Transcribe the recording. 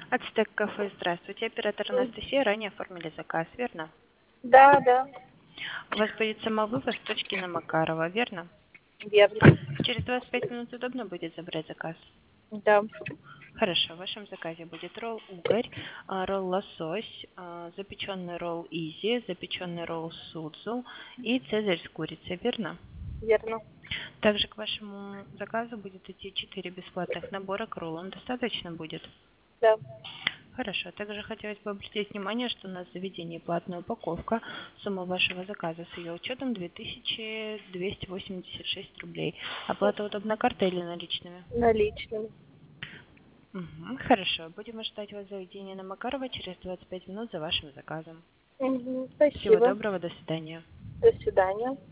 Ацтек кафе, здравствуйте. Оператор Анастасия, ранее оформили заказ, верно? Да, да, У вас будет самовывоз с точки на Макарова, верно? верно. Через 25 минут удобно будет забрать заказ? Да. Хорошо, в вашем заказе будет ролл угорь, ролл лосось, запеченный ролл изи, запеченный ролл судзу и цезарь с курицей, верно? Верно. Также к вашему заказу будет идти 4 бесплатных набора к роллам. Достаточно будет? Да. Хорошо. Также хотелось бы обратить внимание, что у нас в заведении платная упаковка. Сумма вашего заказа с ее учетом 2286 рублей. Оплата удобна картой или наличными? Наличными. Угу, хорошо. Будем ждать вас в заведении на Макарова через 25 минут за вашим заказом. Угу. Всего Спасибо. доброго, до свидания. До свидания.